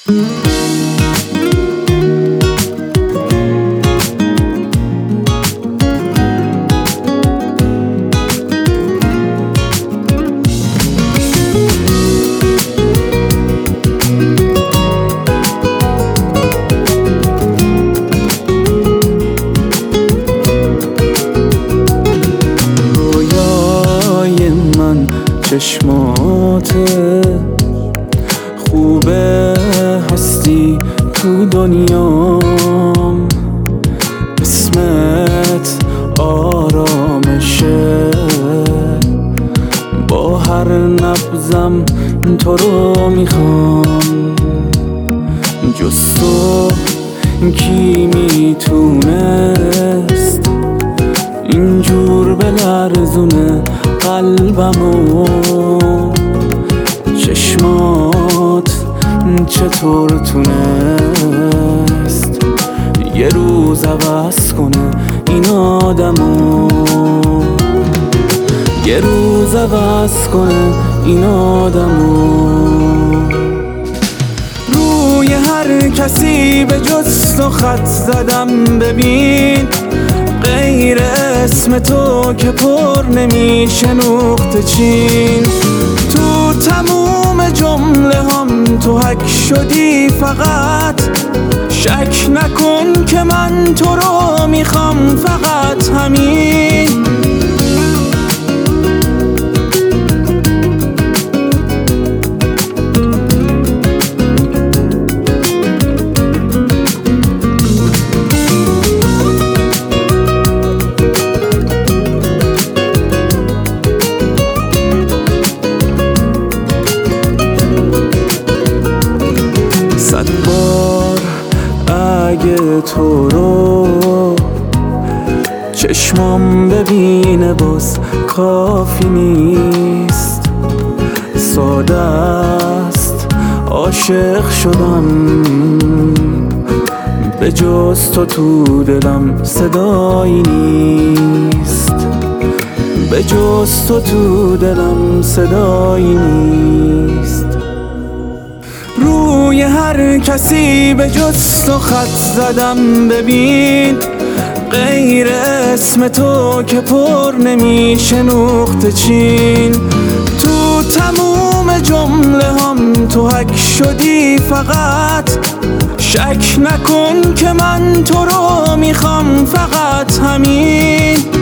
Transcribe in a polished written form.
چشماته خوبه هستی تو دنیام، اسمت آرامشه، با هر نبضم تو رو میخوام. جز تو کی میتونست اینجور بلرزونه قلبمو؟ چشمات چطور تونست یه روز عوض کنه این آدمو؟ یه روز عوض کنه این آدمو. روی هر کسی به جز تو خط زدم، ببین غیر اسم تو که پر نمیشه نقطه چین. تو تموم جمله هم تو حک شدی، فقط شک نکن که من تو رو میخوام، فقط همین. اگه تو رو چشمام ببینه باز کافی نیست، ساده است عاشق شدم، به جز تو دلم صدایی نیست، به جز تو دلم صدایی نیست. روی هر کسی به جز تو خط زدم، ببین غیر اسم تو که پر نمیشه نقطه چین. تو تموم جمله هم تو حک شدی، فقط شک نکن که من تو رو میخوام، فقط همین.